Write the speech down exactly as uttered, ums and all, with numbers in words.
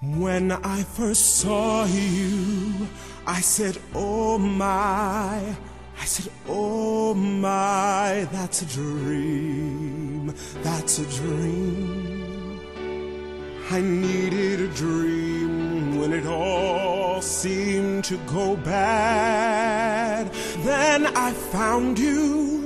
When I first saw you, I said, oh my, I said, oh my, that's a dream, that's a dream. I needed a dream when it all seemed to go bad. Then I found you,